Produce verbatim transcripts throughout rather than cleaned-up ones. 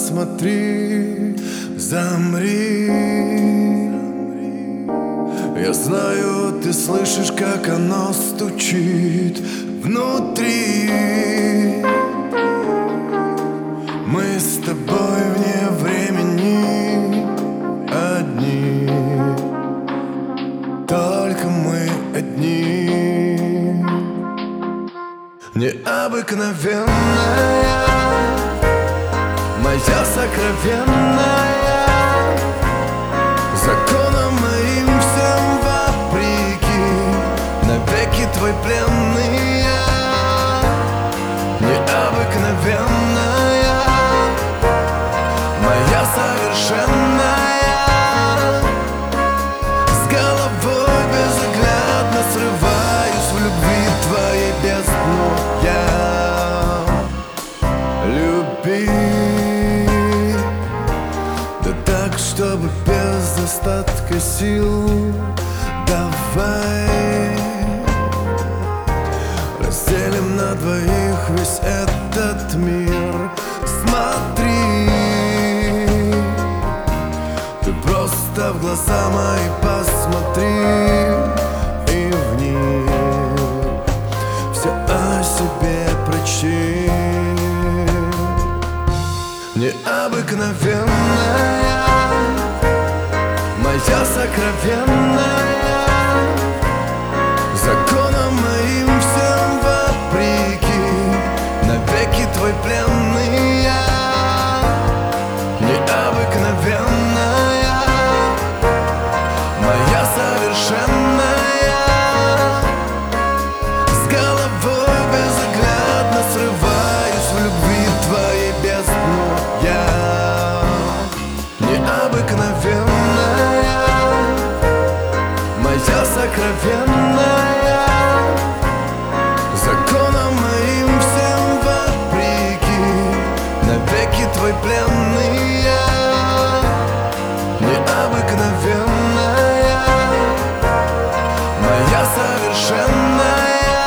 посмотри, замри. Я знаю, ты слышишь, как оно стучит внутри. Мы с тобой вне времени одни, только мы одни. Необыкновенная, моя сокровенная, законом моим всем вопреки, навеки твой пленный я. Необыкновенная, моя совершенная, с головой безоглядно срываюсь в любви твоей бездну я. Люби, да так, чтобы без остатка сил. Давай разделим на двоих весь этот мир. Смотри, ты просто в глаза мои посмотри, и в них все о себе прочти. Необыкновенная, моя сокровенная, законом моим всем вопреки, навеки твой пленный я. Необыкновенная, моя совершенная, с головой безоглядно срываюсь в любви твоей бездну я. Необыкновенная, моя сокровенная, законом моим всем вопреки, навеки твой пленный я. Необыкновенная, моя совершенная,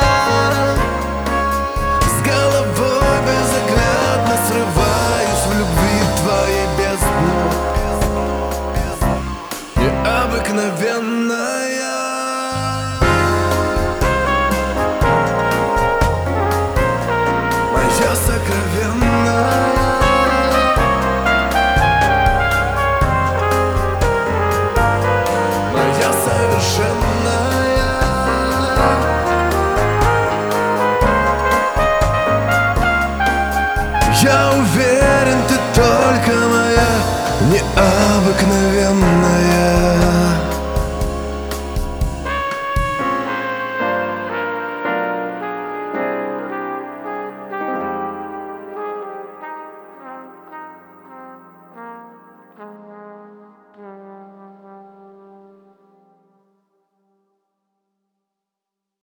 с головой безоглядно срываюсь в любви твоей бездну. Необыкновенная.